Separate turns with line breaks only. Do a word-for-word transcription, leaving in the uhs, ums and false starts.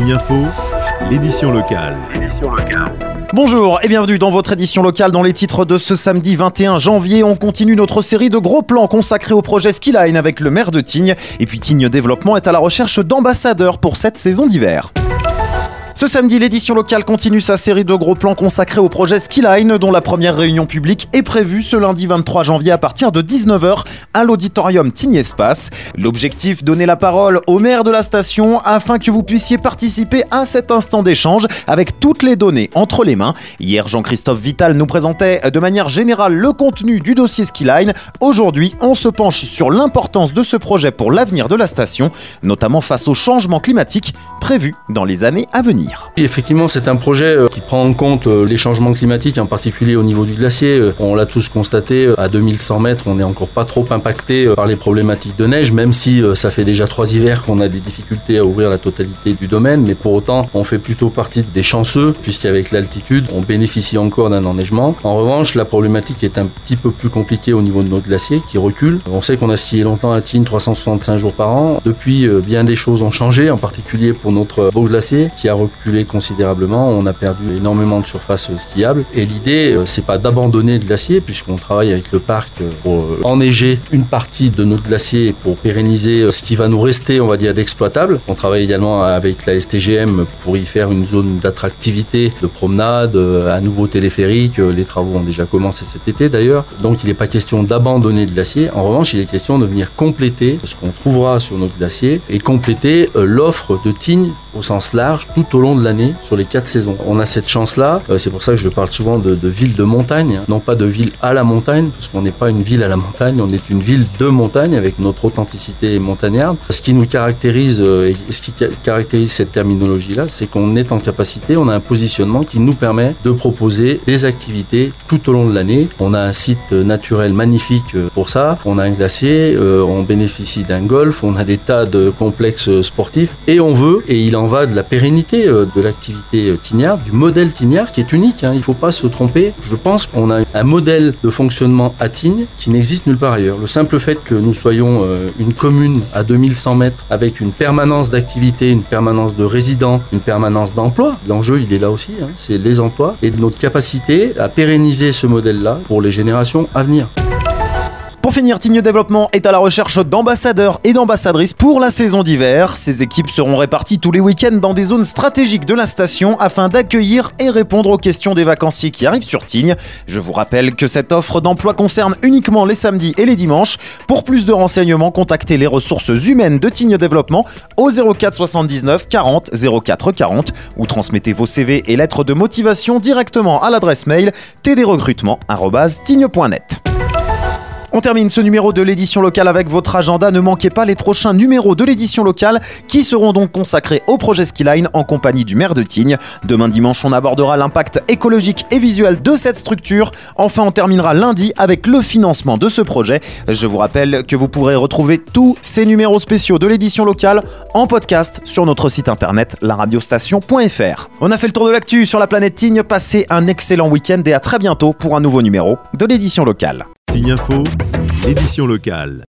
Tignes Info, l'édition locale.
Bonjour et bienvenue dans votre édition locale. Dans les titres de ce samedi vingt et un janvier, on continue notre série de gros plans consacrés au projet Skiline avec le maire de Tignes. Et puis Tignes Développement est à la recherche d'ambassadeurs pour cette saison d'hiver. Ce samedi, l'édition locale continue sa série de gros plans consacrés au projet Skiline, dont la première réunion publique est prévue ce lundi vingt-trois janvier à partir de dix-neuf heures à l'auditorium Tignes Espace. L'objectif, donner la parole au maire de la station afin que vous puissiez participer à cet instant d'échange avec toutes les données entre les mains. Hier, Jean-Christophe Vital nous présentait de manière générale le contenu du dossier Skiline. Aujourd'hui, on se penche sur l'importance de ce projet pour l'avenir de la station, notamment face au changement climatique prévu dans les années à venir.
Oui, effectivement, c'est un projet qui prend en compte les changements climatiques, en particulier au niveau du glacier. On l'a tous constaté, à deux mille cent mètres, on n'est encore pas trop impacté par les problématiques de neige, même si ça fait déjà trois hivers qu'on a des difficultés à ouvrir la totalité du domaine. Mais pour autant, on fait plutôt partie des chanceux, puisqu'avec l'altitude, on bénéficie encore d'un enneigement. En revanche, la problématique est un petit peu plus compliquée au niveau de nos glaciers qui reculent. On sait qu'on a skié longtemps à Tignes, trois cent soixante-cinq jours par an. Depuis, bien des choses ont changé, en particulier pour notre beau glacier qui a reculé considérablement, on a perdu énormément de surface skiable et l'idée c'est pas d'abandonner le glacier puisqu'on travaille avec le parc pour enneiger une partie de notre glacier pour pérenniser ce qui va nous rester, on va dire, d'exploitable. On travaille également avec la S T G M pour y faire une zone d'attractivité, de promenade, un nouveau téléphérique, les travaux ont déjà commencé cet été d'ailleurs, donc il n'est pas question d'abandonner le glacier. En revanche, il est question de venir compléter ce qu'on trouvera sur notre glacier et compléter l'offre de Tignes au sens large tout au long de l'année sur les quatre saisons. On a cette chance-là, c'est pour ça que je parle souvent de, de ville de montagne, non pas de ville à la montagne, parce qu'on n'est pas une ville à la montagne, on est une ville de montagne avec notre authenticité montagnarde. Ce qui nous caractérise, et ce qui caractérise cette terminologie-là, c'est qu'on est en capacité, on a un positionnement qui nous permet de proposer des activités tout au long de l'année. On a un site naturel magnifique pour ça, on a un glacier, on bénéficie d'un golf, on a des tas de complexes sportifs et on veut, et il en va de la pérennité de l'activité tignarde, du modèle tignard qui est unique, hein, il ne faut pas se tromper. Je pense qu'on a un modèle de fonctionnement à Tignes qui n'existe nulle part ailleurs. Le simple fait que nous soyons euh, une commune à deux mille cent mètres avec une permanence d'activité, une permanence de résidents, une permanence d'emploi, l'enjeu il est là aussi, hein, c'est les emplois et de notre capacité à pérenniser ce modèle-là pour les générations à venir.
Pour finir, Tignes Développement est à la recherche d'ambassadeurs et d'ambassadrices pour la saison d'hiver. Ces équipes seront réparties tous les week-ends dans des zones stratégiques de la station afin d'accueillir et répondre aux questions des vacanciers qui arrivent sur Tignes. Je vous rappelle que cette offre d'emploi concerne uniquement les samedis et les dimanches. Pour plus de renseignements, contactez les ressources humaines de Tignes Développement au zéro quatre soixante-dix-neuf quarante zéro quatre quarante ou transmettez vos C V et lettres de motivation directement à l'adresse mail t d recrutement arobase tignes point net. On termine ce numéro de l'édition locale avec votre agenda. Ne manquez pas les prochains numéros de l'édition locale qui seront donc consacrés au projet Skiline en compagnie du maire de Tignes. Demain dimanche, on abordera l'impact écologique et visuel de cette structure. Enfin, on terminera lundi avec le financement de ce projet. Je vous rappelle que vous pourrez retrouver tous ces numéros spéciaux de l'édition locale en podcast sur notre site internet la radiostation point f r. On a fait le tour de l'actu sur la planète Tignes. Passez un excellent week-end et à très bientôt pour un nouveau numéro de l'édition locale.
Tignes Info, l'édition locale.